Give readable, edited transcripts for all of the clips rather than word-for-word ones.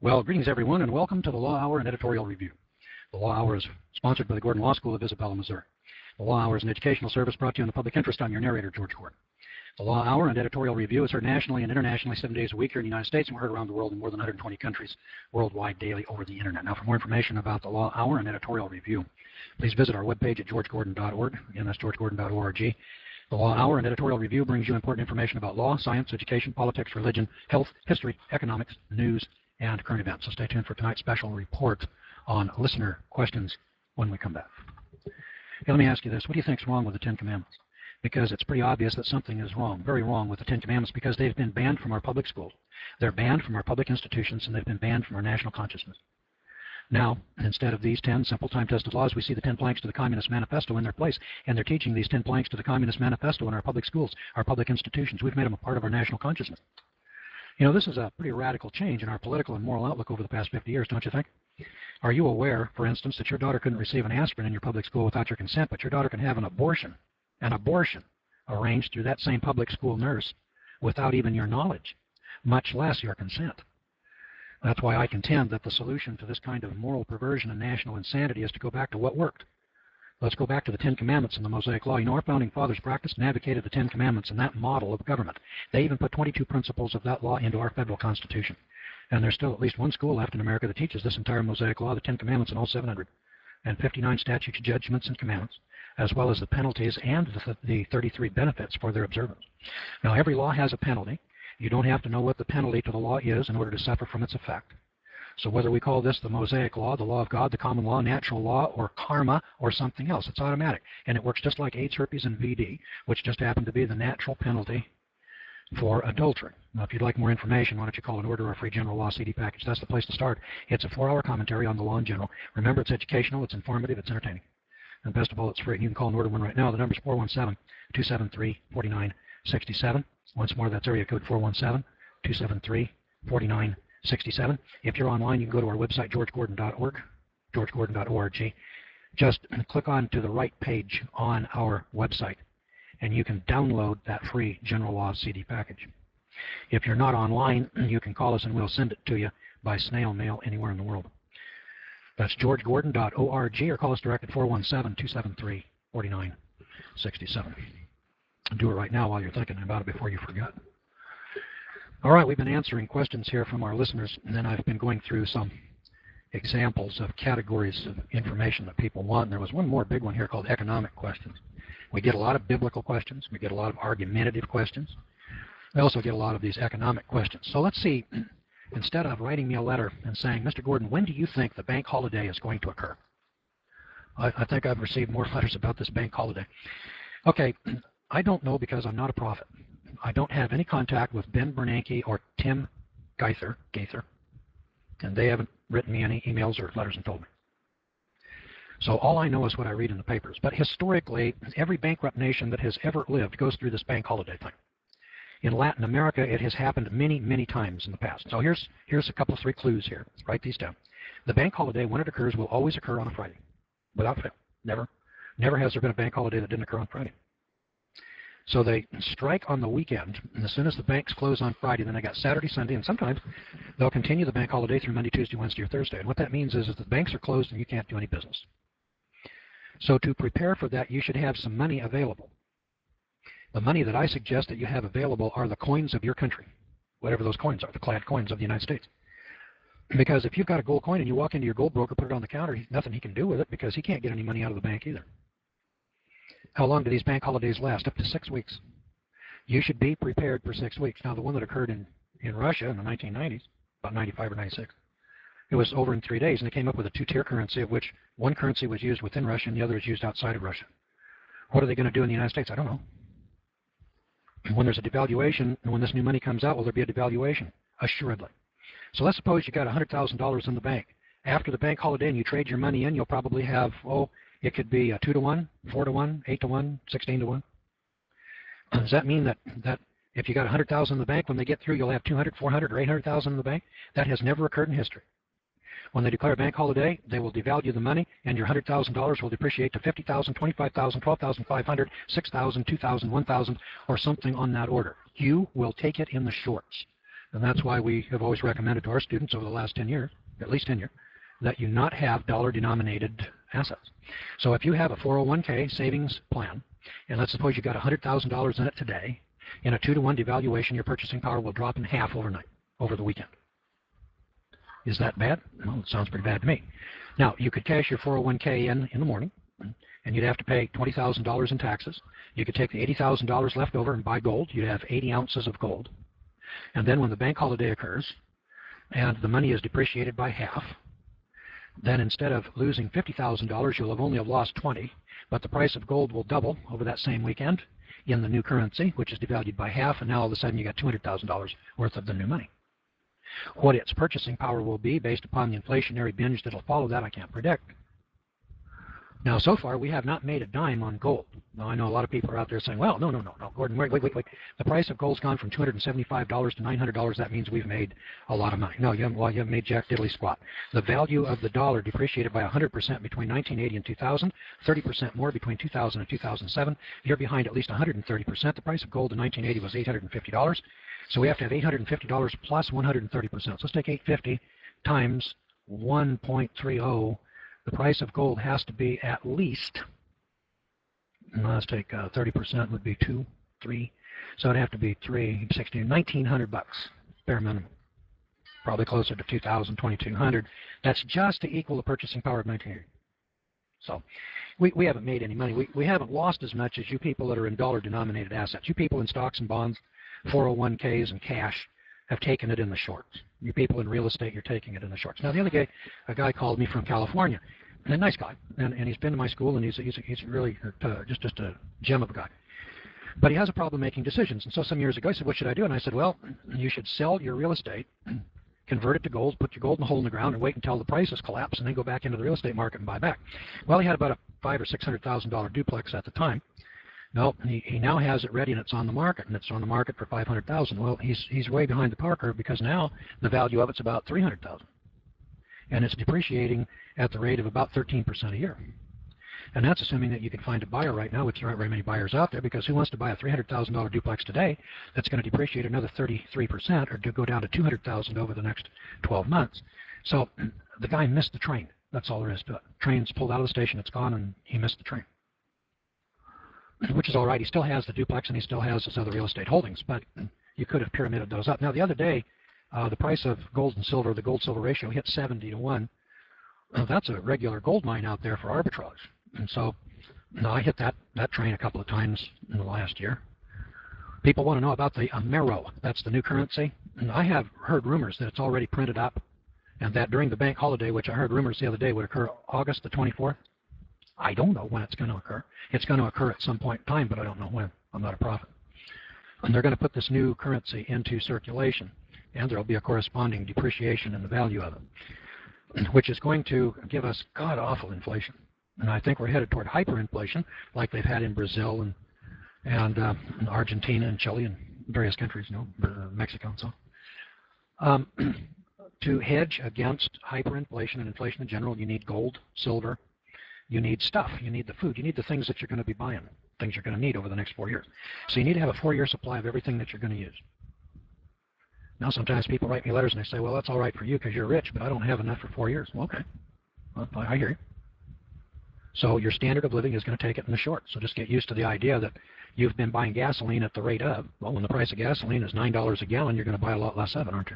Well, greetings everyone, and welcome to the Law Hour and Editorial Review. The Law Hour is sponsored by the Gordon Law School of Isabella, Missouri. The Law Hour is an educational service brought to you in the public interest. I'm your narrator, George Gordon. The Law Hour and Editorial Review is heard nationally and internationally 7 days a week here in the United States, and we're heard around the world in more than 120 countries worldwide daily over the internet. Now, for more information about the Law Hour and Editorial Review, please visit our webpage at georgegordon.org. Again, that's georgegordon.org. The Law Hour and Editorial Review brings you important information about law, science, education, politics, religion, health, history, economics, news, and current events. So stay tuned for tonight's special report on listener questions when we come back. Okay, let me ask you this. What do you think is wrong with the Ten Commandments? Because it's pretty obvious that something is wrong, very wrong with the Ten Commandments, because they've been banned from our public schools. They're banned from our public institutions, and they've been banned from our national consciousness. Now, instead of these 10 simple time-tested laws, we see the 10 planks to the Communist Manifesto in their place, and they're teaching these 10 planks to the Communist Manifesto in our public schools, our public institutions. We've made them a part of our national consciousness. You know, this is a pretty radical change in our political and moral outlook over the past 50 years, don't you think? Are you aware, for instance, that your daughter couldn't receive an aspirin in your public school without your consent, but your daughter can have an abortion arranged through that same public school nurse without even your knowledge, much less your consent? That's why I contend that the solution to this kind of moral perversion and national insanity is to go back to what worked. Let's go back to the Ten Commandments and the Mosaic Law. You know, our founding fathers practiced and advocated the Ten Commandments and that model of government. They even put 22 principles of that law into our federal Constitution. And there's still at least one school left in America that teaches this entire Mosaic Law, the Ten Commandments and all 759 statutes, judgments, and commandments, as well as the penalties and the 33 benefits for their observance. Now, every law has a penalty. You don't have to know what the penalty to the law is in order to suffer from its effect. So whether we call this the Mosaic Law, the Law of God, the Common Law, Natural Law, or Karma, or something else, it's automatic. And it works just like AIDS, herpes, and VD, which just happen to be the natural penalty for adultery. Now, if you'd like more information, why don't you call and order our free General Law CD package? That's the place to start. It's a 4-hour commentary on the law in general. Remember, it's educational, it's informative, it's entertaining. And best of all, it's free. You can call and order one right now. The number is 417-273-4967. Once more, that's area code 417-273-4967. If you're online, you can go to our website, georgegordon.org, georgegordon.org. Just click on to the right page on our website, and you can download that free General Law CD package. If you're not online, you can call us and we'll send it to you by snail mail anywhere in the world. That's georgegordon.org, or call us direct at 417-273-4967. Do it right now while you're thinking about it before you forget. All right, we've been answering questions here from our listeners, and then I've been going through some examples of categories of information that people want. And there was one more big one here called economic questions. We get a lot of biblical questions. We get a lot of argumentative questions. We also get a lot of these economic questions. So let's see, instead of writing me a letter and saying, Mr. Gordon, when do you think the bank holiday is going to occur? I think I've received more letters about this bank holiday. Okay, I don't know, because I'm not a prophet. I don't have any contact with Ben Bernanke or Tim Gaither, and they haven't written me any emails or letters and told me. So all I know is what I read in the papers. But historically, every bankrupt nation that has ever lived goes through this bank holiday thing. In Latin America, it has happened many, many times in the past. So here's a couple of 3 clues here. Let's write these down. The bank holiday, when it occurs, will always occur on a Friday, without fail. Never has there been a bank holiday that didn't occur on Friday. So they strike on the weekend, and as soon as the banks close on Friday, then they got Saturday, Sunday, and sometimes they'll continue the bank holiday through Monday, Tuesday, Wednesday, or Thursday. And what that means is that the banks are closed and you can't do any business. So to prepare for that, you should have some money available. The money that I suggest that you have available are the coins of your country, whatever those coins are, the clad coins of the United States. Because if you've got a gold coin and you walk into your gold broker, put it on the counter, nothing he can do with it, because he can't get any money out of the bank either. How long do these bank holidays last? Up to 6 weeks. You should be prepared for 6 weeks. Now, the one that occurred in Russia in the 1990s, about 95 or 96, it was over in 3 days, and they came up with a 2-tier currency, of which one currency was used within Russia and the other is used outside of Russia. What are they going to do in the United States? I don't know. When there's a devaluation, and when this new money comes out, will there be a devaluation? Assuredly. So let's suppose you got $100,000 in the bank. After the bank holiday and you trade your money in, you'll probably have, it could be 2 to 1, 4 to 1, 8 to 1, 16 to 1. Does that mean that if you got 100,000 in the bank, when they get through, you'll have 200, 400, or 800,000 in the bank? That has never occurred in history. When they declare a bank holiday, they will devalue the money, and your $100,000 will depreciate to $50,000, $25,000, $12,500, $6,000, $2,000, $1,000, or something on that order. You will take it in the shorts. And that's why we have always recommended to our students over the last 10 years, at least 10 years, that you not have dollar-denominated assets. So if you have a 401k savings plan, and let's suppose you got $100,000 in it today, in a 2-to-1 devaluation, your purchasing power will drop in half overnight, over the weekend. Is that bad? Well, it sounds pretty bad to me. Now, you could cash your 401k in the morning, and you'd have to pay $20,000 in taxes. You could take the $80,000 left over and buy gold. You'd have 80 ounces of gold. And then when the bank holiday occurs, and the money is depreciated by half, then instead of losing $50,000, you'll have only lost 20, but the price of gold will double over that same weekend in the new currency, which is devalued by half, and now all of a sudden you got $200,000 worth of the new money. What its purchasing power will be based upon the inflationary binge that will follow that, I can't predict. Now, so far, we have not made a dime on gold. Now, I know a lot of people are out there saying, well, no, Gordon, wait. The price of gold's gone from $275 to $900. That means we've made a lot of money. No, you haven't made jack diddly squat. The value of the dollar depreciated by 100% between 1980 and 2000, 30% more between 2000 and 2007. You're behind at least 130%. The price of gold in 1980 was $850. So we have to have $850 plus 130%. So let's take 850 times 1.30. The price of gold has to be at least, let's take 30% would be 2, 3. So it'd have to be 3, 16, 1,900 bucks, bare minimum. Probably closer to 2,000, 2,200. That's just to equal the purchasing power of 1980. So we haven't made any money. We haven't lost as much as you people that are in dollar-denominated assets. You people in stocks and bonds, 401ks and cash have taken it in the shorts. You people in real estate, you're taking it in the shorts. Now, the other day, a guy called me from California, and a nice guy, and he's been to my school, and he's really just a gem of a guy. But he has a problem making decisions. And so some years ago, he said, what should I do? And I said, well, you should sell your real estate, convert it to gold, put your gold in a hole in the ground, and wait until the prices collapse, and then go back into the real estate market and buy back. Well, he had about a $500,000 or $600,000 duplex at the time. No, he now has it ready and it's on the market, and it's on the market for $500,000. Well, he's way behind the power curve because now the value of it's about $300,000, and it's depreciating at the rate of about 13% a year. And that's assuming that you can find a buyer right now, which there aren't very many buyers out there, because who wants to buy a $300,000 duplex today that's going to depreciate another 33% or to go down to $200,000 over the next 12 months? So the guy missed the train. That's all there is to it. Train's pulled out of the station, it's gone, and he missed the train. Which is all right. He still has the duplex and he still has his other real estate holdings, but you could have pyramided those up. Now, the other day, the price of gold and silver, the gold-silver ratio, hit 70 to 1. That's a regular gold mine out there for arbitrage. And so I hit that train a couple of times in the last year. People want to know about the Amero. That's the new currency. And I have heard rumors that it's already printed up and that during the bank holiday, which I heard rumors the other day would occur August the 24th, I don't know when it's going to occur. It's going to occur at some point in time, but I don't know when. I'm not a prophet. And they're going to put this new currency into circulation, and there will be a corresponding depreciation in the value of it, which is going to give us god-awful inflation. And I think we're headed toward hyperinflation, like they've had in Brazil and Argentina and Chile and various countries, Mexico and so on. To hedge against hyperinflation and inflation in general, you need gold, silver. You need stuff. You need the food. You need the things that you're going to be buying, things you're going to need over the next 4 years. So you need to have a 4-year supply of everything that you're going to use. Now, sometimes people write me letters and they say, well, that's all right for you because you're rich, but I don't have enough for 4 years. Well, okay. Well, I hear you. So your standard of living is going to take it in the short. So just get used to the idea that you've been buying gasoline at the rate of, well, when the price of gasoline is $9 a gallon, you're going to buy a lot less of it, aren't you?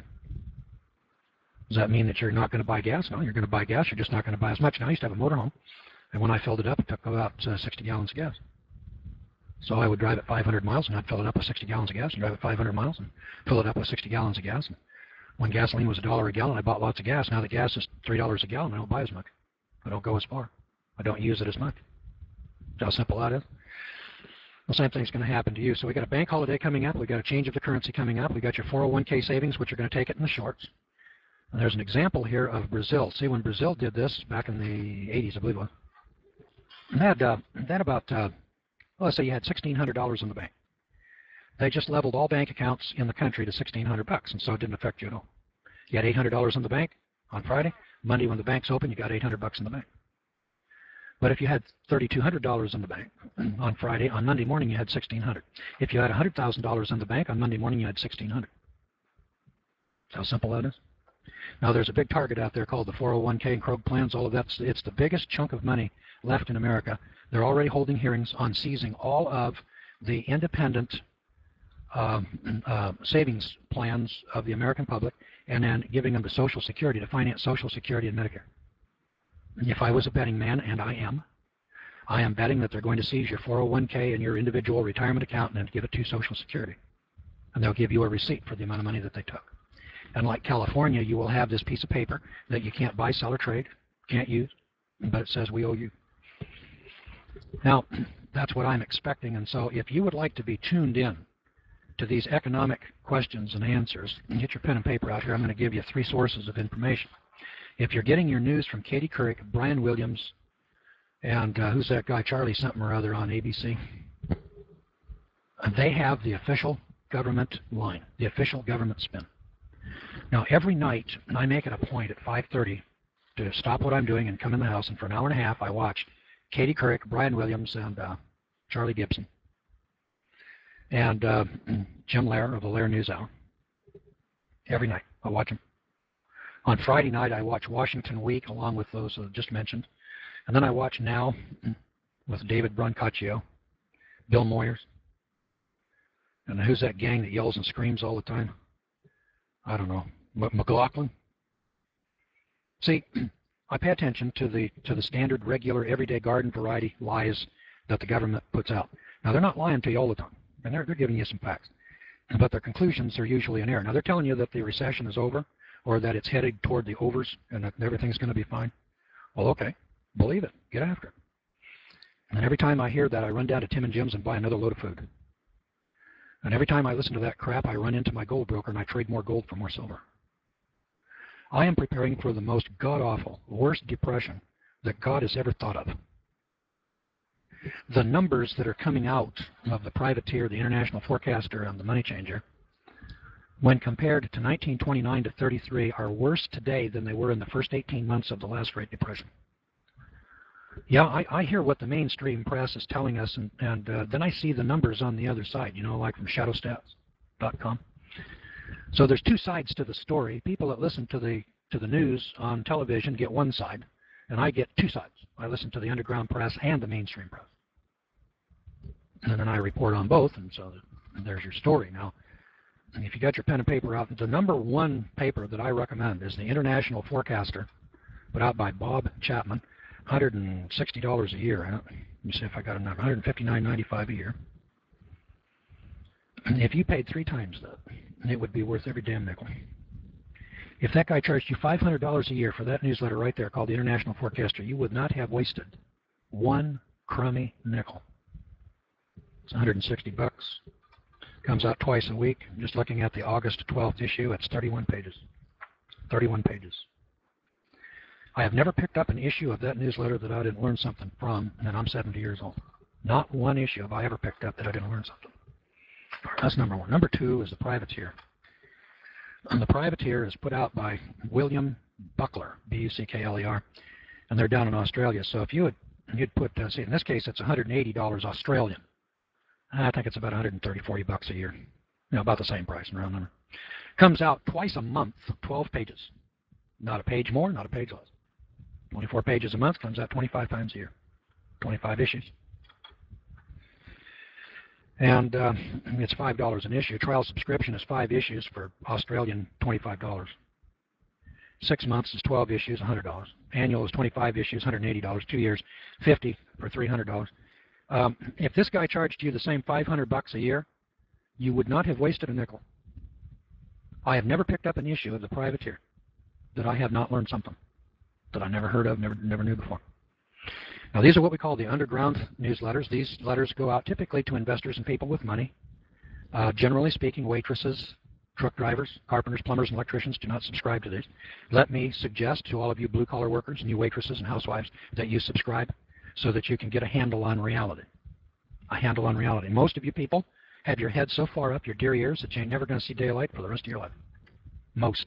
Does that mean that you're not going to buy gas? No, you're going to buy gas. You're just not going to buy as much. Now, I used to have a motorhome. And when I filled it up, it took about 60 gallons of gas. So I would drive it 500 miles, and I'd fill it up with 60 gallons of gas, and drive it 500 miles, and fill it up with 60 gallons of gas. And when gasoline was $1 a gallon, I bought lots of gas. Now the gas is $3 a gallon. I don't buy as much. I don't go as far. I don't use it as much. How simple that is. The same thing's going to happen to you. So we got a bank holiday coming up. We got a change of the currency coming up. We got your 401k savings, which are going to take it in the shorts. And there's an example here of Brazil. See, when Brazil did this back in the 80s, I believe it was, they had about, well, let's say you had $1,600 in the bank. They just leveled all bank accounts in the country to $1,600, and so it didn't affect you at all. You had $800 in the bank on Friday. Monday, when the bank's open, you got $800 in the bank. But if you had $3,200 in the bank on Friday, on Monday morning you had $1,600. If you had $100,000 in the bank on Monday morning, you had $1,600. How simple that is. Now, there's a big target out there called the 401k and Krog plans. All of that, it's the biggest chunk of money left in America. They're already holding hearings on seizing all of the independent savings plans of the American public and then giving them to Social Security to finance Social Security and Medicare. If I was a betting man, and I am betting that they're going to seize your 401k and your individual retirement account and then give it to Social Security. And they'll give you a receipt for the amount of money that they took. And like California, you will have this piece of paper that you can't buy, sell, or trade, can't use, but it says we owe you. Now, that's what I'm expecting. And so if you would like to be tuned in to these economic questions and answers, and get your pen and paper out here, I'm going to give you 3 sources of information. If you're getting your news from Katie Couric, Brian Williams, and who's that guy, Charlie something or other on ABC, they have the official government line, the official government spin. Now, every night, I make it a point at 5:30 to stop what I'm doing and come in the house, and for an hour and a half, I watch Katie Couric, Brian Williams, and Charlie Gibson, and Jim Lehrer of the Lehrer NewsHour. Every night, I watch them. On Friday night, I watch Washington Week, along with those just mentioned. And then I watch Now with David Brancaccio, Bill Moyers. And who's that gang that yells and screams all the time? I don't know. McLaughlin? See, I pay attention to the standard, regular, everyday garden variety lies that the government puts out. Now, they're not lying to you all the time, and they're giving you some facts. But their conclusions are usually in error. Now, they're telling you that the recession is over, or that it's headed toward the overs and that everything's going to be fine. Well, okay, believe it, get after it. And every time I hear that, I run down to Tim and Jim's and buy another load of food. And every time I listen to that crap, I run into my gold broker and I trade more gold for more silver. I am preparing for the most god-awful, worst depression that God has ever thought of. The numbers that are coming out of the privateer, the international forecaster, and the money changer, when compared to 1929 to 33, are worse today than they were in the first 18 months of the last Great Depression. Yeah, I hear what the mainstream press is telling us, and then I see the numbers on the other side, you know, like from shadowstats.com. So there's 2 sides to the story. People that listen to the news on television get one side, and I get 2 sides. I listen to the underground press and the mainstream press. And then I report on both, and so there's your story. Now, if you got your pen and paper out, the #1 paper that I recommend is the International Forecaster, put out by Bob Chapman, $160 a year. Let me see if I got a number. $159.95 a year. And if you paid 3 times that, it would be worth every damn nickel. If that guy charged you $500 a year for that newsletter right there called the International Forecaster, you would not have wasted 1 crummy nickel. It's $160. Comes out twice a week. I'm just looking at the August 12th issue. It's 31 pages. 31 pages. I have never picked up an issue of that newsletter that I didn't learn something from, and I'm 70 years old. Not one issue have I ever picked up that I didn't learn something. That's #1. #2 is the Privateer. And the Privateer is put out by William Buckler, B-U-C-K-L-E-R, and they're down in Australia. So if you'd put, see, in this case, it's $180 Australian. I think it's about $130-$140 a year. You know, about the same price, in round number. Comes out twice a month, 12 pages. Not a page more, not a page less. 24 pages a month, comes out 25 times a year. 25 issues. And it's $5 an issue. Trial subscription is 5 issues for Australian $25. 6 months is 12 issues, $100. Annual is 25 issues, $180. 2 years, $50 for $300. If this guy charged you the same $500 a year, you would not have wasted a nickel. I have never picked up an issue of the Privateer that I have not learned something that I never heard of, never knew before. Now, these are what we call the underground newsletters. These letters go out typically to investors and people with money. Generally speaking, waitresses, truck drivers, carpenters, plumbers, and electricians do not subscribe to these. Let me suggest to all of you blue-collar workers and you waitresses and housewives that you subscribe so that you can get a handle on reality. A handle on reality. Most of you people have your head so far up your dear ears that you ain't never going to see daylight for the rest of your life. Most.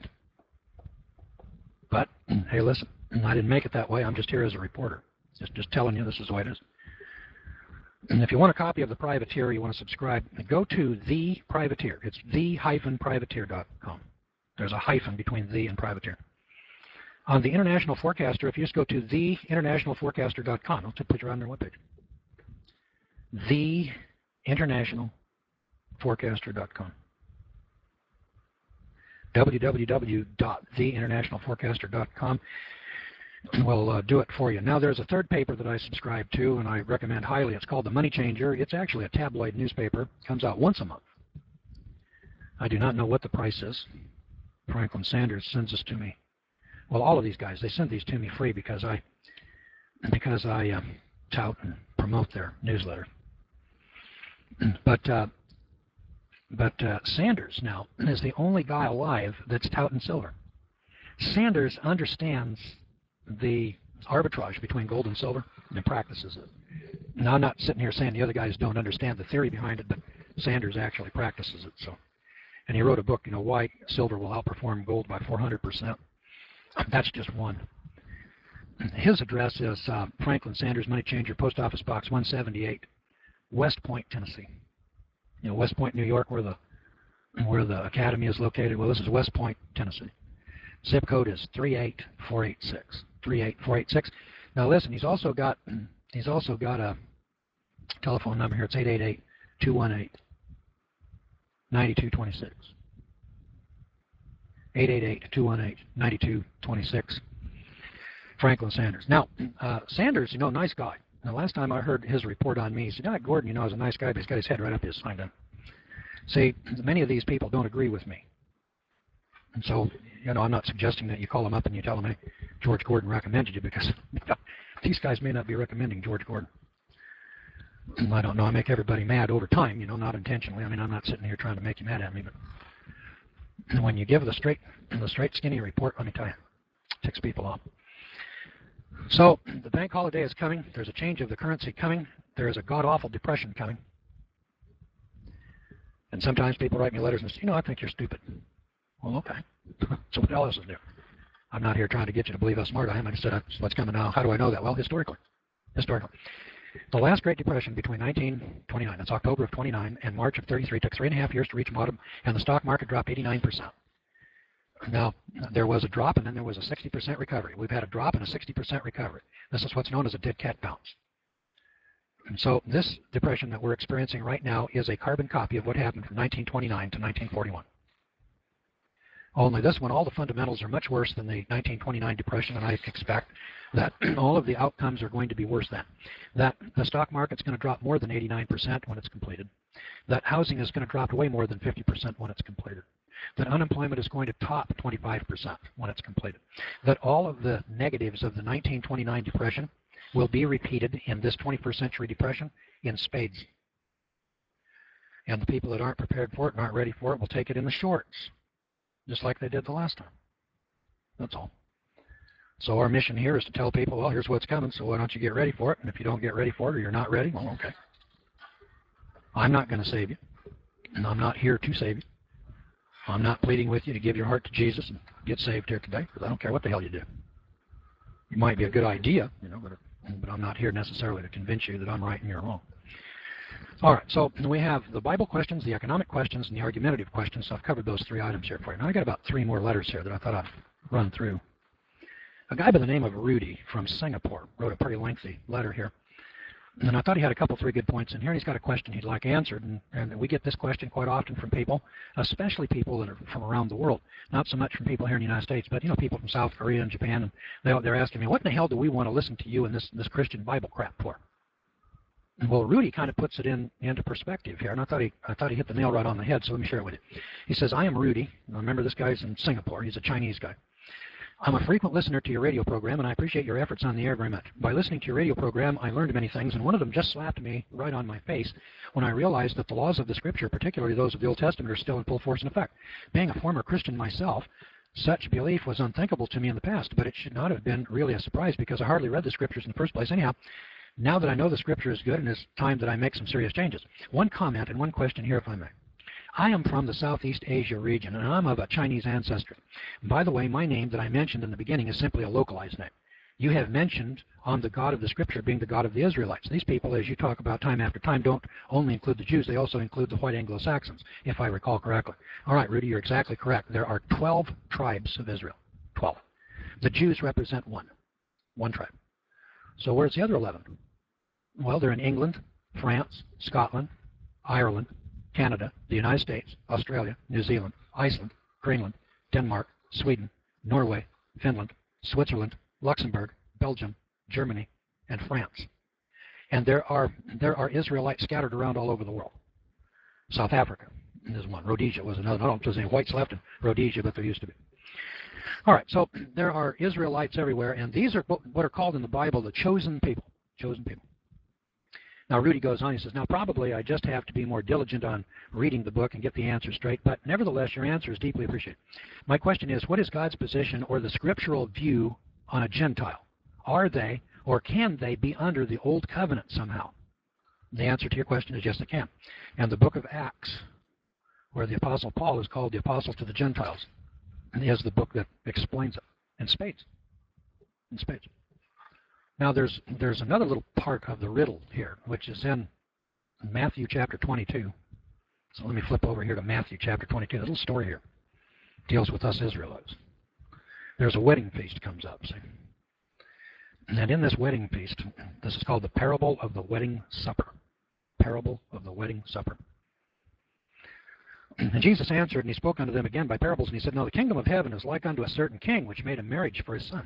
But, hey, listen, I didn't make it that way. I'm just here as a reporter. Just telling you this is the way it is. And if you want a copy of the Privateer, you want to subscribe, go to The Privateer. It's the-privateer.com. There's a hyphen between the and privateer. On the International Forecaster, if you just go to theinternationalforecaster.com, I'll put you on their webpage. Theinternationalforecaster.com. www.theinternationalforecaster.com will do it for you. Now, there's a third paper that I subscribe to, and I recommend highly. It's called The Money Changer. It's actually a tabloid newspaper. It comes out once a month. I do not know what the price is. Franklin Sanders sends this to me. Well, all of these guys, they send these to me free because I tout and promote their newsletter. But Sanders now is the only guy alive that's touting silver. Sanders understands the arbitrage between gold and silver and practices it. Now, I'm not sitting here saying the other guys don't understand the theory behind it, but Sanders actually practices it. So, and he wrote a book, why silver will outperform gold by 400%. That's just one. His address is Franklin Sanders Money Changer, Post Office Box 178, West Point, Tennessee. West Point, New York, where the academy is located. Well, this is West Point, Tennessee. Zip code is 38486. 38486. Now listen, he's also got a telephone number here. It's 888-218-9226. 888-218-9226. Franklin Sanders. Now, Sanders, nice guy. Now, last time I heard his report on me, he said, Gordon, is a nice guy, but he's got his head right up his hind end. See, many of these people don't agree with me. And so, I'm not suggesting that you call them up and you tell them, hey, George Gordon recommended you, because these guys may not be recommending George Gordon. I don't know. I make everybody mad over time, not intentionally. I mean, I'm not sitting here trying to make you mad at me, but when you give the straight skinny report, let me tell you, it ticks people off. So the bank holiday is coming. There's a change of the currency coming. There is a god-awful depression coming. And sometimes people write me letters and say, I think you're stupid. Well, okay. So what else is new? I'm not here trying to get you to believe how smart I am. I just said, that's what's coming now. How do I know that? Well, historically. The last Great Depression between 1929, that's October of 29, and March of 33, took 3.5 years to reach bottom, and the stock market dropped 89%. Now, there was a drop, and then there was a 60% recovery. We've had a drop and a 60% recovery. This is what's known as a dead cat bounce. And so this depression that we're experiencing right now is a carbon copy of what happened from 1929 to 1941. Only this one, all the fundamentals are much worse than the 1929 depression, and I expect that all of the outcomes are going to be worse then. That the stock market's going to drop more than 89% when it's completed. That housing is going to drop way more than 50% when it's completed. That unemployment is going to top 25% when it's completed. That all of the negatives of the 1929 depression will be repeated in this 21st century depression in spades. And the people that aren't prepared for it and aren't ready for it will take it in the shorts, just like they did the last time. That's all. So our mission here is to tell people, well, here's what's coming, so why don't you get ready for it? And if you don't get ready for it or you're not ready, well, okay. I'm not going to save you, and I'm not here to save you. I'm not pleading with you to give your heart to Jesus and get saved here today, because I don't care what the hell you do. It might be a good idea, but I'm not here necessarily to convince you that I'm right and you're wrong. All right, so we have the Bible questions, the economic questions, and the argumentative questions. So I've covered those 3 items here for you. Now I got about 3 more letters here that I thought I'd run through. A guy by the name of Rudy from Singapore wrote a pretty lengthy letter here. And I thought he had a couple, 3 good points in here. And he's got a question he'd like answered. And we get this question quite often from people, especially people that are from around the world. Not so much from people here in the United States, but people from South Korea and Japan. And they're asking me, what in the hell do we want to listen to you in this Christian Bible crap for? Well, Rudy kind of puts it into perspective here, and I thought he hit the nail right on the head, so let me share it with you. He says, I am Rudy. Now, remember, this guy's in Singapore. He's a Chinese guy. I'm a frequent listener to your radio program, and I appreciate your efforts on the air very much. By listening to your radio program, I learned many things, and one of them just slapped me right on my face when I realized that the laws of the Scripture, particularly those of the Old Testament, are still in full force and effect. Being a former Christian myself, such belief was unthinkable to me in the past, but it should not have been really a surprise because I hardly read the Scriptures in the first place anyhow. Now that I know the Scripture is good, and it's time that I make some serious changes. One comment and one question here, if I may. I am from the Southeast Asia region, and I'm of a Chinese ancestry. By the way, my name that I mentioned in the beginning is simply a localized name. you have mentioned on the God of the Scripture being the God of the Israelites. These people, as you talk about time after time, don't only include the Jews, they also include the white Anglo-Saxons, if I recall correctly. All right, Rudy, you're exactly correct. There are 12 tribes of Israel. 12. The Jews represent one tribe. So where's the other 11? Well, they're in England, France, Scotland, Ireland, Canada, the United States, Australia, New Zealand, Iceland, Greenland, Denmark, Sweden, Norway, Finland, Switzerland, Luxembourg, Belgium, Germany, and France. And there are Israelites scattered around all over the world. South Africa is one. Rhodesia was another. I don't know if there's any whites left in Rhodesia, but there used to be. All right, so there are Israelites everywhere, and these are what are called in the Bible the chosen people. Chosen people. Now, Rudy goes on, he says, now probably I just have to be more diligent on reading the book and get the answer straight, but nevertheless, your answer is deeply appreciated. My question is, what is God's position or the scriptural view on a Gentile? Are they or can they be under the old covenant somehow? The answer to your question is yes, they can. And the book of Acts, where the Apostle Paul is called the Apostle to the Gentiles, is the book that explains it in spades. In spades. Now, there's another little part of the riddle here, which is in Matthew chapter 22. So let me flip over here to Matthew chapter 22. A little story here deals with us Israelites. There's a wedding feast comes up, see? And in this wedding feast, this is called the parable of the wedding supper. Parable of the wedding supper. And Jesus answered, and he spoke unto them again by parables, and he said, no, the kingdom of heaven is like unto a certain king, which made a marriage for his son.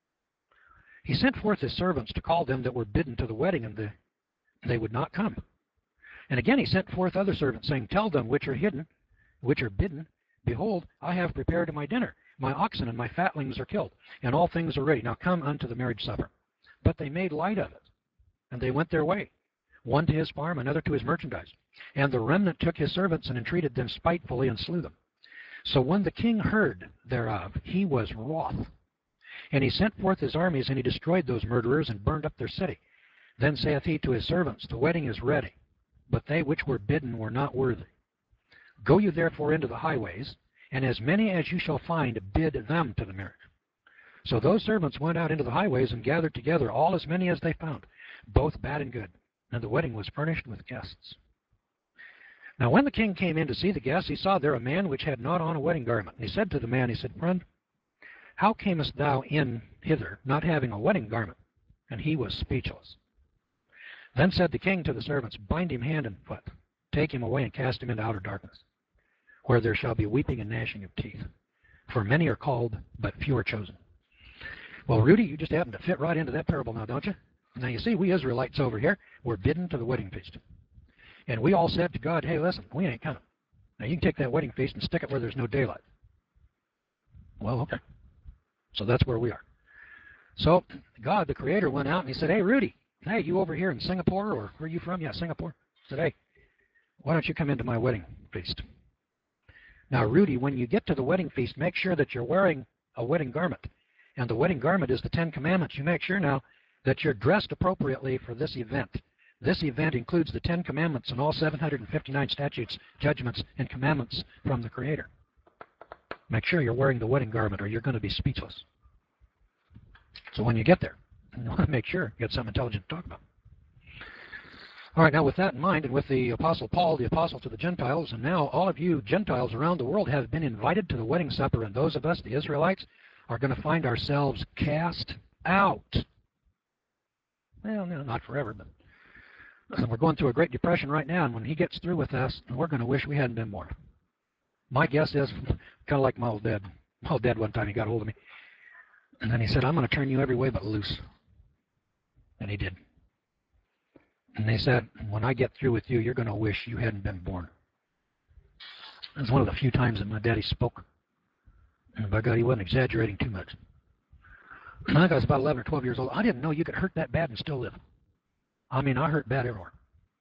He sent forth his servants to call them that were bidden to the wedding, and they would not come. And again he sent forth other servants, saying, tell them which are bidden, behold, I have prepared my dinner. My oxen and my fatlings are killed, and all things are ready. Now come unto the marriage supper. But they made light of it, and they went their way, one to his farm, another to his merchandise. And the remnant took his servants and entreated them spitefully and slew them. So when the king heard thereof, he was wroth. And he sent forth his armies, and he destroyed those murderers, and burned up their city. Then saith he to his servants, the wedding is ready, but they which were bidden were not worthy. Go you therefore into the highways, and as many as you shall find, bid them to the marriage. So those servants went out into the highways, and gathered together all as many as they found, both bad and good. And the wedding was furnished with guests. Now when the king came in to see the guests, he saw there a man which had not on a wedding garment. And he said to the man, he said, friend, how camest thou in hither, not having a wedding garment? And he was speechless. Then said the king to the servants, bind him hand and foot, take him away and cast him into outer darkness, where there shall be weeping and gnashing of teeth. For many are called, but few are chosen. Well, Rudy, you just happen to fit right into that parable now, don't you? Now you see, we Israelites over here were bidden to the wedding feast. And we all said to God, hey, listen, we ain't coming. Now you can take that wedding feast and stick it where there's no daylight. Well, okay. So that's where we are. So God, the Creator, went out and he said, hey, Rudy, hey, you over here in Singapore, or where are you from? Yeah, Singapore. He said, hey, why don't you come into my wedding feast? Now, Rudy, when you get to the wedding feast, make sure that you're wearing a wedding garment. And the wedding garment is the 10 Commandments. You make sure now that you're dressed appropriately for this event. This event includes the 10 Commandments and all 759 statutes, judgments, and commandments from the Creator. Make sure you're wearing the wedding garment or you're going to be speechless. So when you get there, you want to make sure you got something intelligent to talk about. All right, now with that in mind, and with the Apostle Paul, the Apostle to the Gentiles, and now all of you Gentiles around the world have been invited to the wedding supper, and those of us, the Israelites, are going to find ourselves cast out. Well, no, not forever, but we're going through a Great Depression right now, and when he gets through with us, we're going to wish we hadn't been born. My guess is, kind of like my old dad. My old dad one time, he got hold of me, and then he said, I'm going to turn you every way but loose. And he did. And they said, when I get through with you, you're going to wish you hadn't been born. It was one of the few times that my daddy spoke. And by God, he wasn't exaggerating too much. I think I was about 11 or 12 years old. I didn't know you could hurt that bad and still live. I mean, I hurt bad everywhere.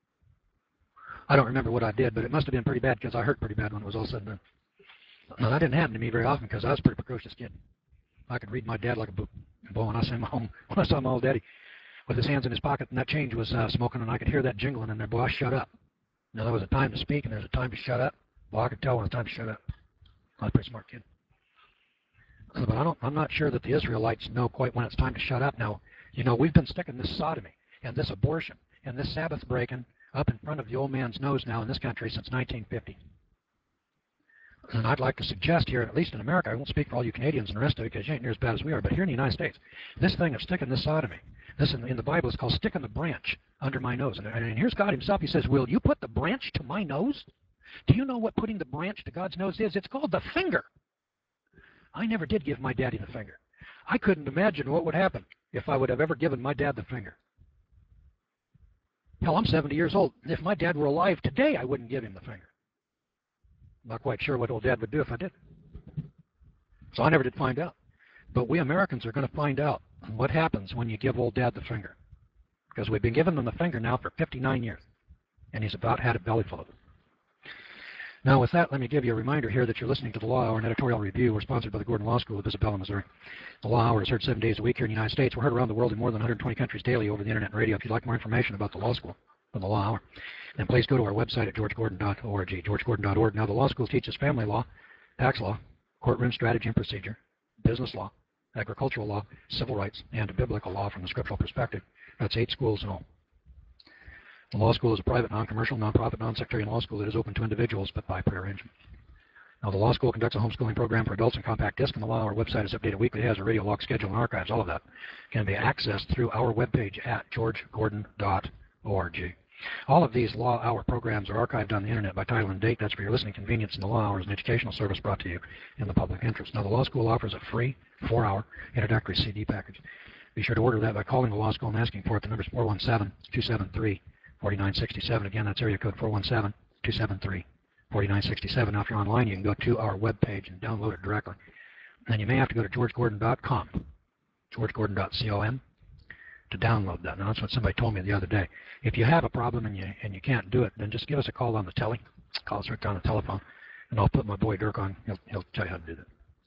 I don't remember what I did, but it must have been pretty bad because I hurt pretty bad when it was all said and done. Now, that didn't happen to me very often because I was a pretty precocious kid. I could read my dad like a book. Boy, when I saw my old daddy with his hands in his pocket and that change was smoking and I could hear that jingling in there, boy, I shut up. Now, there was a time to speak and there's a time to shut up. Boy, I could tell when it was time to shut up. I was a pretty smart kid. But I'm not sure that the Israelites know quite when it's time to shut up. Now, you know, we've been sticking this sodomy and this abortion and this Sabbath breaking up in front of the old man's nose now in this country since 1950. And I'd like to suggest here, at least in America, I won't speak for all you Canadians and the rest of it because you ain't near as bad as we are, but here in the United States, this thing of sticking this sodomy, this in the Bible is called sticking the branch under my nose. And here's God himself. He says, will you put the branch to my nose? Do you know what putting the branch to God's nose is? It's called the finger. I never did give my daddy the finger. I couldn't imagine what would happen if I would have ever given my dad the finger. Hell, I'm 70 years old. If my dad were alive today, I wouldn't give him the finger. I'm not quite sure what old dad would do if I did. So I never did find out. But we Americans are going to find out what happens when you give old dad the finger. Because we've been giving him the finger now for 59 years. And he's about had a belly full of it. Now with that, let me give you a reminder here that you're listening to the Law Hour and Editorial Review. We're sponsored by the Gordon Law School of Isabella, Missouri. The Law Hour is heard 7 days a week here in the United States. We're heard around the world in more than 120 countries daily over the internet and radio. If you'd like more information about the law school and the Law Hour, then please go to our website at georgegordon.org, georgegordon.org. Now the law school teaches family law, tax law, courtroom strategy and procedure, business law, agricultural law, civil rights, and biblical law from the scriptural perspective. That's 8 schools in all. The law school is a private, non-commercial, non-profit, non-sectarian law school that is open to individuals, but by pre-arrangement. Now, the law school conducts a homeschooling program for adults in compact disc, and the Law Hour website is updated weekly. It has a radio log schedule and archives. All of that can be accessed through our webpage at georgegordon.org. All of these Law Hour programs are archived on the internet by title and date. That's for your listening convenience, and the Law Hour is an educational service brought to you in the public interest. Now, the law school offers a free 4-hour introductory CD package. Be sure to order that by calling the law school and asking for it. The number is 417-273-4967. Again, that's area code 417-273-4967. Now, if you're online, you can go to our webpage and download it directly. And you may have to go to georgegordon.com, georgegordon.com, to download that. Now, that's what somebody told me the other day. If you have a problem and you can't do it, then just give us a call on the telly. Call us right on the telephone, and I'll put my boy Dirk on. He'll tell you how to do that.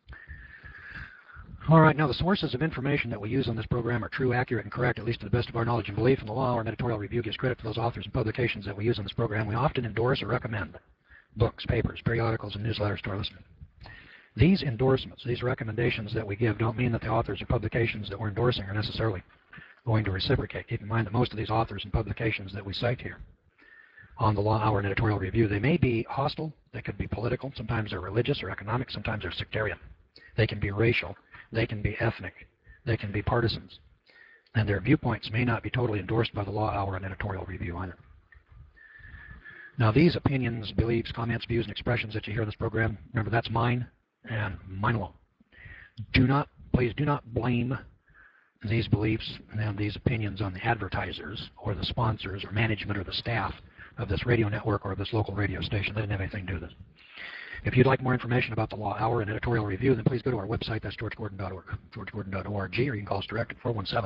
All right, now the sources of information that we use on this program are true, accurate, and correct, at least to the best of our knowledge and belief. And the Law Hour and Editorial Review gives credit to those authors and publications that we use on this program. We often endorse or recommend books, papers, periodicals, and newsletters to our listeners. These endorsements, these recommendations that we give don't mean that the authors or publications that we're endorsing are necessarily going to reciprocate. Keep in mind that most of these authors and publications that we cite here on the Law Hour and Editorial Review, they may be hostile, they could be political, sometimes they're religious or economic, sometimes they're sectarian. They can be racial, they can be ethnic, they can be partisans, and their viewpoints may not be totally endorsed by the Law Hour and Editorial Review either. Now these opinions, beliefs, comments, views, and expressions that you hear in this program, remember that's mine and mine alone. Please do not blame these beliefs and these opinions on the advertisers or the sponsors or management or the staff of this radio network or this local radio station. They didn't have anything to do with this. If you'd like more information about the Law Hour and Editorial Review, then please go to our website. That's georgegordon.org, georgegordon.org, or you can call us direct at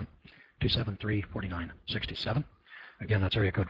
417-273-4967. Again, that's area code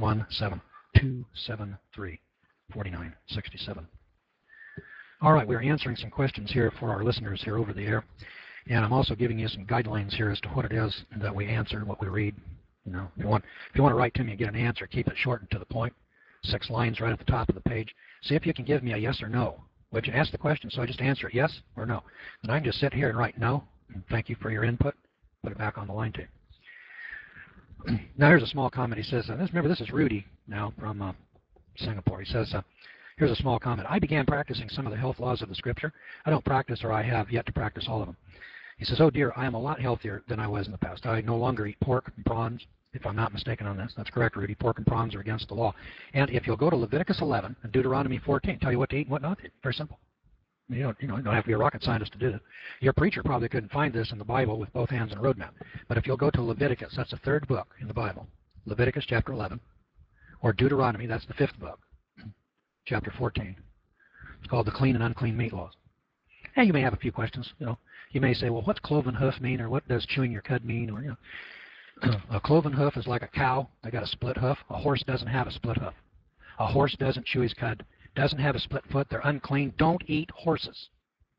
417-273-4967. All right, we're answering some questions here for our listeners here over the air. And I'm also giving you some guidelines here as to what it is that we answer, what we read. You know, if you want to write to me and get an answer, keep it short and to the point. 6 lines right at the top of the page. See if you can give me a yes or no. Would you ask the question, so I just answer it yes or no? And I can just sit here and write no, and thank you for your input. Put it back on the line tape. Now here's a small comment. He says, remember this is Rudy now from Singapore. He says, here's a small comment. I began practicing some of the health laws of the scripture. I don't practice, or I have yet to practice all of them. He says, oh dear, I am a lot healthier than I was in the past. I no longer eat pork and prawns, if I'm not mistaken on this. That's correct, Rudy. Pork and prawns are against the law. And if you'll go to Leviticus 11 and Deuteronomy 14, tell you what to eat and what not to eat. Very simple. You don't have to be a rocket scientist to do that. Your preacher probably couldn't find this in the Bible with both hands and a roadmap. But if you'll go to Leviticus, that's the 3rd book in the Bible, Leviticus chapter 11, or Deuteronomy, that's the 5th book, chapter 14. It's called the Clean and Unclean Meat Laws. And you may have a few questions. You may say, well, what's cloven hoof mean, or what does chewing your cud mean, or a cloven hoof is like a cow. They got a split hoof. A horse doesn't have a split hoof. A horse doesn't chew his cud, doesn't have a split foot. They're unclean. Don't eat horses.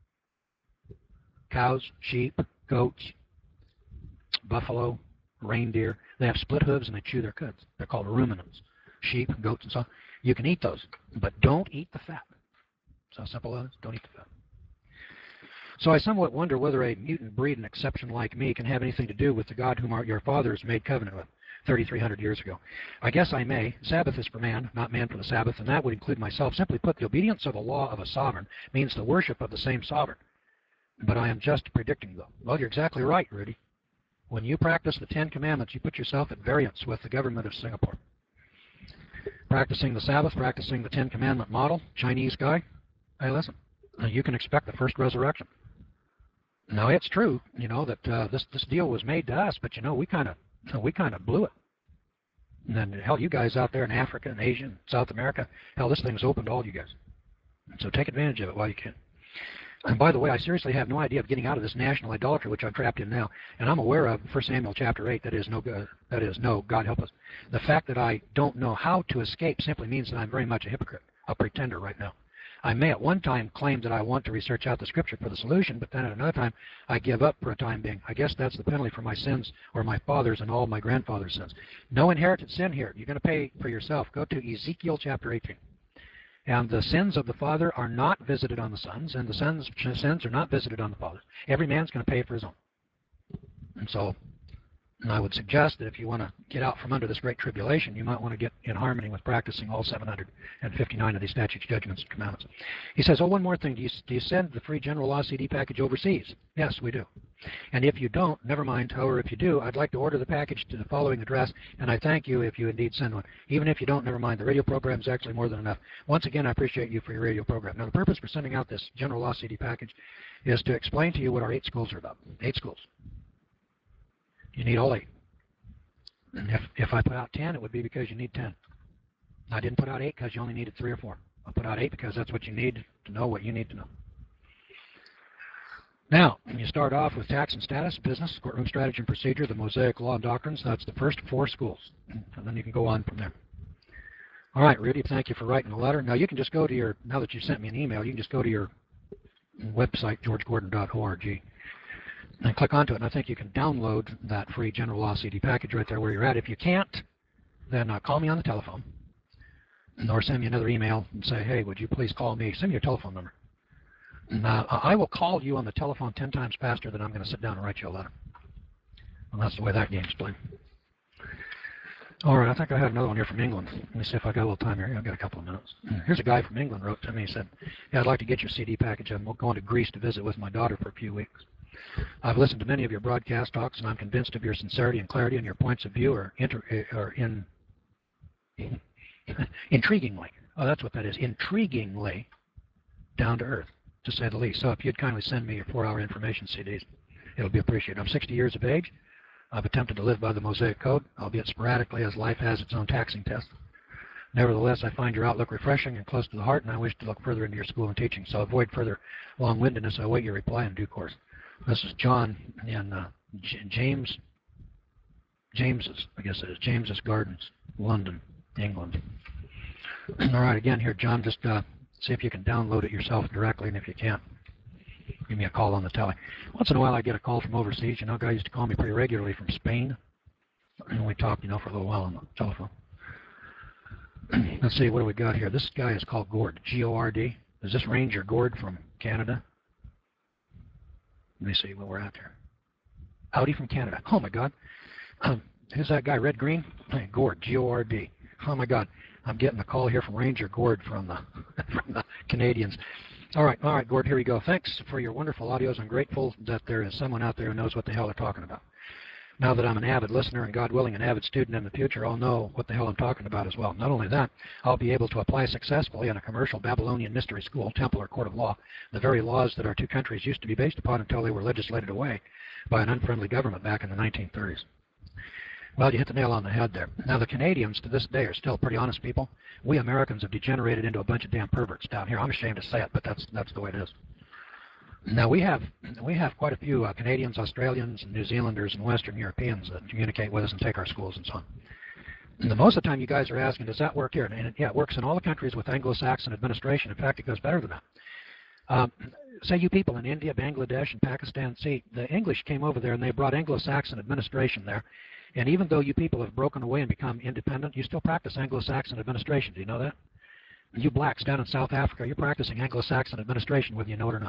Cows, sheep, goats, buffalo, reindeer, they have split hooves and they chew their cuds. They're called ruminants. Sheep, goats, and so on. You can eat those, but don't eat the fat. So simple as don't eat the fat. So I somewhat wonder whether a mutant breed, an exception like me, can have anything to do with the God whom your fathers made covenant with 3,300 years ago. I guess I may. Sabbath is for man, not man for the Sabbath, and that would include myself. Simply put, the obedience of the law of a sovereign means the worship of the same sovereign. But I am just predicting, though. Well, you're exactly right, Rudy. When you practice the Ten Commandments, you put yourself at variance with the government of Singapore. Practicing the Sabbath, practicing the Ten Commandment model, Chinese guy, hey, listen, you can expect the first resurrection. Now, it's true, that this deal was made to us, but, we kind of blew it. And then, hell, you guys out there in Africa and Asia and South America, hell, this thing's open to all you guys. So take advantage of it while you can. And by the way, I seriously have no idea of getting out of this national idolatry, which I'm trapped in now. And I'm aware of 1 Samuel chapter 8, that is no, God help us. The fact that I don't know how to escape simply means that I'm very much a hypocrite, a pretender right now. I may at one time claim that I want to research out the scripture for the solution, but then at another time I give up for a time being. I guess that's the penalty for my sins, or my father's and all my grandfather's sins. No inherited sin here. You're going to pay for yourself. Go to Ezekiel chapter 18. And the sins of the father are not visited on the sons, and the sons' sins are not visited on the fathers. Every man's going to pay for his own. And so I would suggest that if you want to get out from under this great tribulation, you might want to get in harmony with practicing all 759 of these statutes, judgments, and commandments. He says, oh, one more thing. Do you send the free general law CD package overseas? Yes, we do. And if you don't, never mind. However, if you do, I'd like to order the package to the following address, and I thank you if you indeed send one. Even if you don't, never mind. The radio program is actually more than enough. Once again, I appreciate you for your radio program. Now, the purpose for sending out this general law CD package is to explain to you what our 8 schools are about. 8 schools. You need all 8. And if I put out 10, it would be because you need 10. I didn't put out 8 because you only needed 3 or 4. I put out 8 because that's what you need to know what you need to know. Now, you start off with tax and status, business, courtroom strategy and procedure, the Mosaic law and doctrines. That's the first 4 schools. And then you can go on from there. All right, Rudy, thank you for writing the letter. Now, you can just go to now that you sent me an email, you can just go to your website, georgegordon.org, and click onto it. And I think you can download that free general law CD package right there where you're at. If you can't, then call me on the telephone, or send me another email and say, hey, would you please call me? Send me your telephone number. I will call you on the telephone 10 times faster than I'm going to sit down and write you a letter. And that's the way that game's played. All right, I think I have another one here from England. Let me see if I got a little time here. I've got a couple of minutes. Here's a guy from England wrote to me. He said, yeah, I'd like to get your CD package. I'm going to Greece to visit with my daughter for a few weeks. I've listened to many of your broadcast talks, and I'm convinced of your sincerity and clarity, and your points of view are intriguingly, oh, that's what that is, intriguingly down to earth, to say the least. So if you'd kindly send me your 4-hour information CDs, it'll be appreciated. I'm 60 years of age. I've attempted to live by the Mosaic Code, albeit sporadically, as life has its own taxing tests. Nevertheless, I find your outlook refreshing and close to the heart, and I wish to look further into your school and teaching. So avoid further long-windedness. I await your reply in due course. This is John in James's, I guess it is, James's Gardens, London, England. All right, again here, John, just see if you can download it yourself directly, and if you can't, give me a call on the tele. Once in a while I get a call from overseas. A guy used to call me pretty regularly from Spain, and we talked, for a little while on the telephone. Let's see, what do we got here? This guy is called Gord, G-O-R-D. Is this Ranger Gord from Canada? Let me see where we're at here. Howdy from Canada. Oh, my God. Who's that guy, Red Green? Hey, Gord, G-O-R-D. Oh, my God. I'm getting a call here from Ranger Gord from the Canadians. All right, Gord, here we go. Thanks for your wonderful audios. I'm grateful that there is someone out there who knows what the hell they're talking about. Now that I'm an avid listener and, God willing, an avid student in the future, I'll know what the hell I'm talking about as well. Not only that, I'll be able to apply successfully in a commercial Babylonian mystery school, temple, or court of law the very laws that our 2 countries used to be based upon until they were legislated away by an unfriendly government back in the 1930s. Well, you hit the nail on the head there. Now, the Canadians to this day are still pretty honest people. We Americans have degenerated into a bunch of damn perverts down here. I'm ashamed to say it, but that's the way it is. Now, we have quite a few Canadians, Australians, and New Zealanders, and Western Europeans that communicate with us and take our schools and so on. And most of the time you guys are asking, does that work here? And yeah, it works in all the countries with Anglo-Saxon administration. In fact, it goes better than that. Say you people in India, Bangladesh, and Pakistan, see, the English came over there and they brought Anglo-Saxon administration there. And even though you people have broken away and become independent, you still practice Anglo-Saxon administration. Do you know that? You blacks down in South Africa, you're practicing Anglo-Saxon administration whether you know it or not.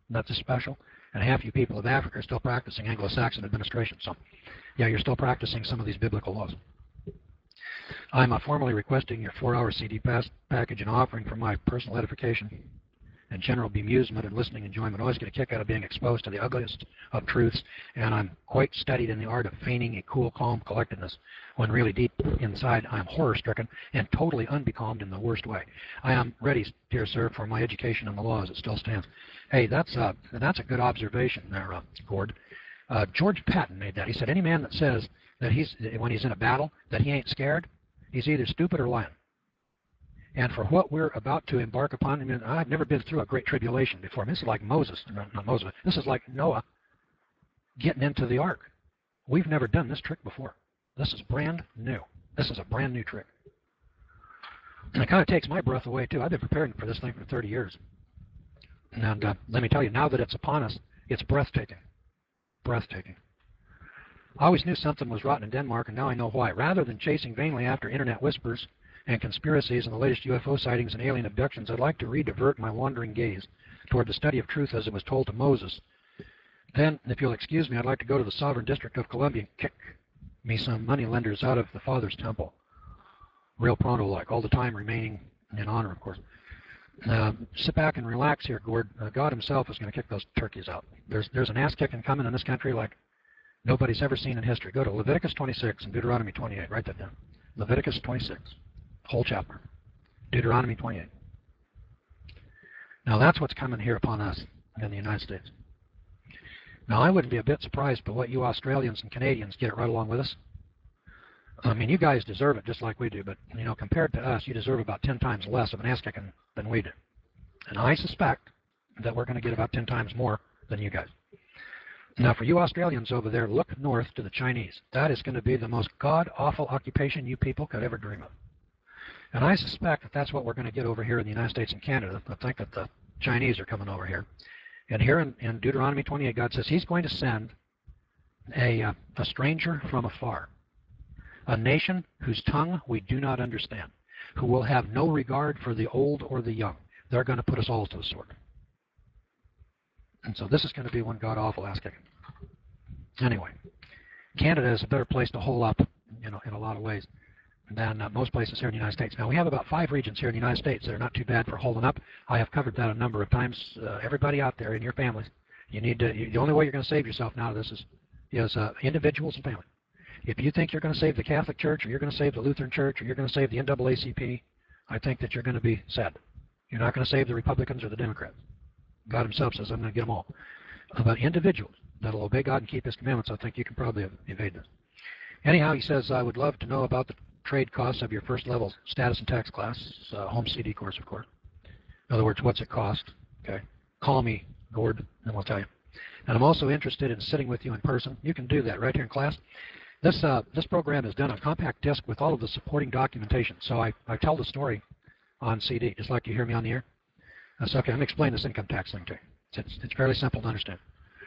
Nothing special. And half you people of Africa are still practicing Anglo-Saxon administration. So, yeah, you're still practicing some of these biblical laws. I'm formally requesting your 4-hour CD package and offering for my personal edification and general bemusement and listening enjoyment. I always get a kick out of being exposed to the ugliest of truths, and I'm quite studied in the art of feigning a cool, calm collectedness, when really deep inside I am horror-stricken and totally unbecalmed in the worst way. I am ready, dear sir, for my education in the law as it still stands. Hey, that's a good observation there, Gord. George Patton made that. He said any man that says that when he's in a battle that he ain't scared, he's either stupid or lying. And for what we're about to embark upon, I mean, I've never been through a great tribulation before. I mean, this is like Moses, not Moses. This is like Noah getting into the ark. We've never done this trick before. This is brand new. This is a brand new trick. And it kind of takes my breath away, too. I've been preparing for this thing for 30 years. And let me tell you, now that it's upon us, it's breathtaking. Breathtaking. I always knew something was rotten in Denmark, and now I know why. Rather than chasing vainly after internet whispers and conspiracies and the latest UFO sightings and alien abductions, I'd like to redivert my wandering gaze toward the study of truth as it was told to Moses. Then, if you'll excuse me, I'd like to go to the Sovereign District of Columbia and kick me some moneylenders out of the Father's temple. Real pronto, like, all the time remaining in honor, of course. Sit back and relax here, Gord. God himself is going to kick those turkeys out. There's an ass-kicking coming in this country like nobody's ever seen in history. Go to Leviticus 26 and Deuteronomy 28. Write that down. Leviticus 26. Whole chapter. Deuteronomy 28. Now that's what's coming here upon us in the United States. Now I wouldn't be a bit surprised by what you Australians and Canadians get right along with us. I mean, you guys deserve it just like we do, but, you know, compared to us, you deserve about 10 times less of an ass-kicking than we do. And I suspect that we're going to get about 10 times more than you guys. Now, for you Australians over there, look north to the Chinese. That is going to be the most god-awful occupation you people could ever dream of. And I suspect that that's what we're going to get over here in the United States and Canada. I think that the Chinese are coming over here. And here in Deuteronomy 28, God says he's going to send a stranger from afar, a nation whose tongue we do not understand, who will have no regard for the old or the young. They're going to put us all to the sword. And so this is going to be one god-awful ass-kicking. Anyway, Canada is a better place to hole up, you know, in a lot of ways than most places here in the United States. Now, we have about 5 regions here in the United States that are not too bad for holding up. I have covered that a number of times. Everybody out there in your families, you need to. The only way you're going to save yourself now this is individuals and family. If you think you're going to save the Catholic Church, or you're going to save the Lutheran Church, or you're going to save the NAACP, I think that you're going to be sad. You're not going to save the Republicans or the Democrats. God himself says, I'm going to get them all. But individuals that will obey God and keep his commandments, I think you can probably evade this. Anyhow, he says, I would love to know about the trade costs of your first level status and tax class, home CD course, of course. In other words, what's it cost? Okay. Call me, Gord, and we'll tell you. And I'm also interested in sitting with you in person. You can do that right here in class. This program is done on compact disc with all of the supporting documentation. So I tell the story on CD, just like you hear me on the air. So, okay, let me explain this income tax thing to you. It's fairly simple to understand.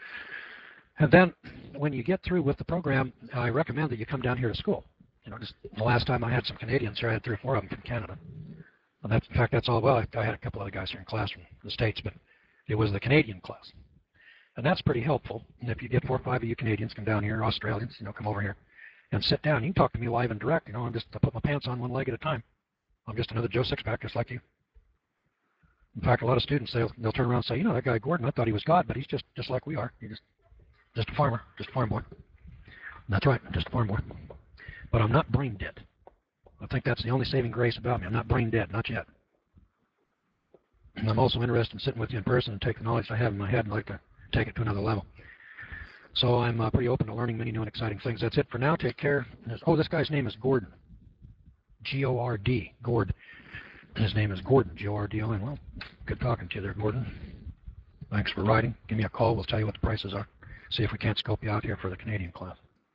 And then when you get through with the program, I recommend that you come down here to school. You know, just the last time I had some Canadians here, I had 3 or 4 of them from Canada. And in fact, that's all. Well, I had a couple other guys here in class from the States, but it was the Canadian class. And that's pretty helpful. And if you get 4 or 5 of you Canadians come down here, Australians, you know, come over here and sit down. You can talk to me live and direct. You know, I put my pants on one leg at a time. I'm just another Joe Sixpack, just like you. In fact, a lot of students, they'll turn around and say, you know, that guy Gordon, I thought he was God, but he's just like we are. He's just a farmer, just a farm boy. That's right, just a farm boy. But I'm not brain dead. I think that's the only saving grace about me. I'm not brain dead, not yet. And I'm also interested in sitting with you in person and take the knowledge I have in my head and like to take it to another level. So I'm pretty open to learning many new and exciting things. That's it for now. Take care. Oh, this guy's name is Gordon. G-O-R-D, Gord. His name is Gordon, G-O-R-D-O-N. Well, good talking to you there, Gordon. Thanks for writing. Give me a call. We'll tell you what the prices are. See if we can't scope you out here for the Canadian class.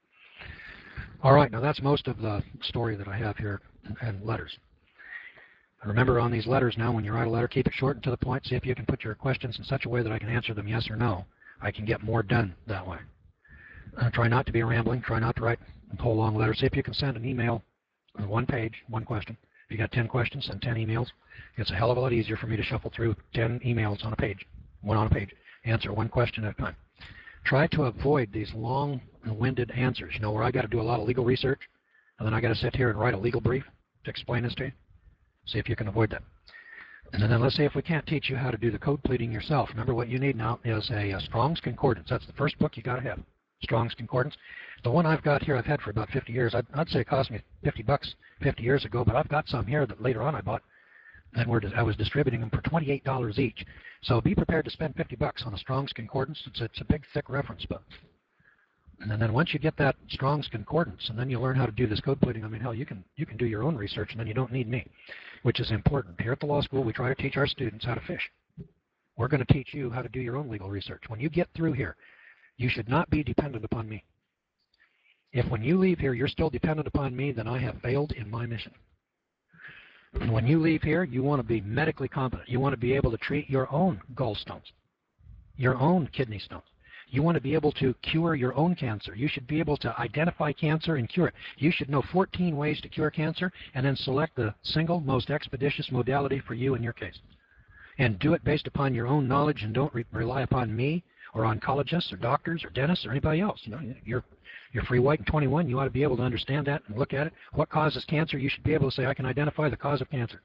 All right, now that's most of the story that I have here and letters. Remember on these letters now, when you write a letter, keep it short and to the point. See if you can put your questions in such a way that I can answer them yes or no. I can get more done that way. Try not to be rambling. Try not to write a whole long letter. See if you can send an email, 1 page, 1 question. If you got 10 questions, send 10 emails. It's a hell of a lot easier for me to shuffle through 10 emails on a page, 1 on a page, answer one question at a time. Try to avoid these long-winded answers, where I got to do a lot of legal research, and then I got to sit here and write a legal brief to explain this to you. See if you can avoid that. And then let's say if we can't teach you how to do the code pleading yourself, remember what you need now is a Strong's Concordance. That's the first book you got to have, Strong's Concordance. The one I've got here I've had for about 50 years. I'd say it cost me $50 50 years ago, but I've got some here that later on I bought, and I was distributing them for $28 each. So be prepared to spend $50 on a Strong's Concordance. It's a big, thick reference book. And then once you get that Strong's Concordance, and then you learn how to do this code pleading, I mean, hell, you can do your own research, and then you don't need me, which is important. Here at the law school, we try to teach our students how to fish. We're going to teach you how to do your own legal research. When you get through here, you should not be dependent upon me. If when you leave here, you're still dependent upon me, then I have failed in my mission. When you leave here, you want to be medically competent. You want to be able to treat your own gallstones, your own kidney stones. You want to be able to cure your own cancer. You should be able to identify cancer and cure it. You should know 14 ways to cure cancer and then select the single most expeditious modality for you in your case. And do it based upon your own knowledge, and don't rely upon me or oncologists or doctors or dentists or anybody else. You're free, white, and 21. You ought to be able to understand that and look at it. What causes cancer? You should be able to say, I can identify the cause of cancer.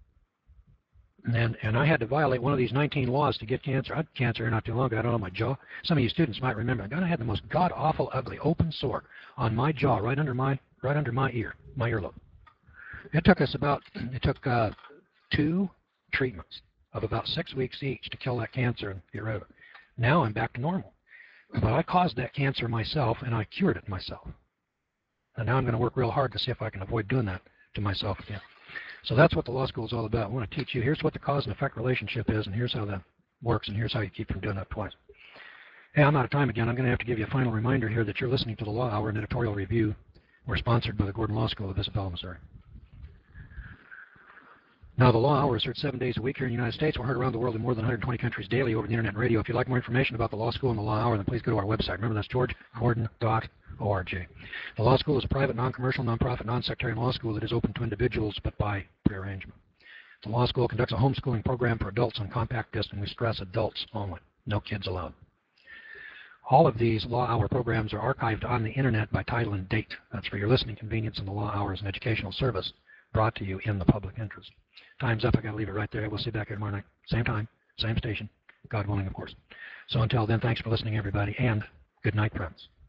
And I had to violate one of these 19 laws to get cancer. I had cancer here not too long ago. I don't know, my jaw. Some of you students might remember. I had the most god-awful, ugly, open sore on my jaw, right under my ear, my earlobe. It took 2 treatments of about 6 weeks each to kill that cancer and get rid of it. Now I'm back to normal. But I caused that cancer myself, and I cured it myself. And now I'm going to work real hard to see if I can avoid doing that to myself again. So that's what the law school is all about. I want to teach you, here's what the cause and effect relationship is, and here's how that works, and here's how you keep from doing that twice. Hey, I'm out of time again. I'm going to have to give you a final reminder here that you're listening to the Law Hour and Editorial Review. We're sponsored by the Gordon Law School of Isabella, Missouri. Now, the Law Hour is heard 7 days a week here in the United States. We're heard around the world in more than 120 countries daily over the internet and radio. If you'd like more information about the Law School and the Law Hour, then please go to our website. Remember, that's georgegordon.org. The Law School is a private, non-commercial, non-profit, non-sectarian law school that is open to individuals, but by prearrangement. The Law School conducts a homeschooling program for adults on compact disc, and we stress adults only. No kids allowed. All of these Law Hour programs are archived on the internet by title and date. That's for your listening convenience, and the Law Hour is an educational service brought to you in the public interest. Time's up. I got to leave it right there. We'll see you back here tomorrow night. Same time, same station, God willing, of course. So until then, thanks for listening, everybody, and good night, friends.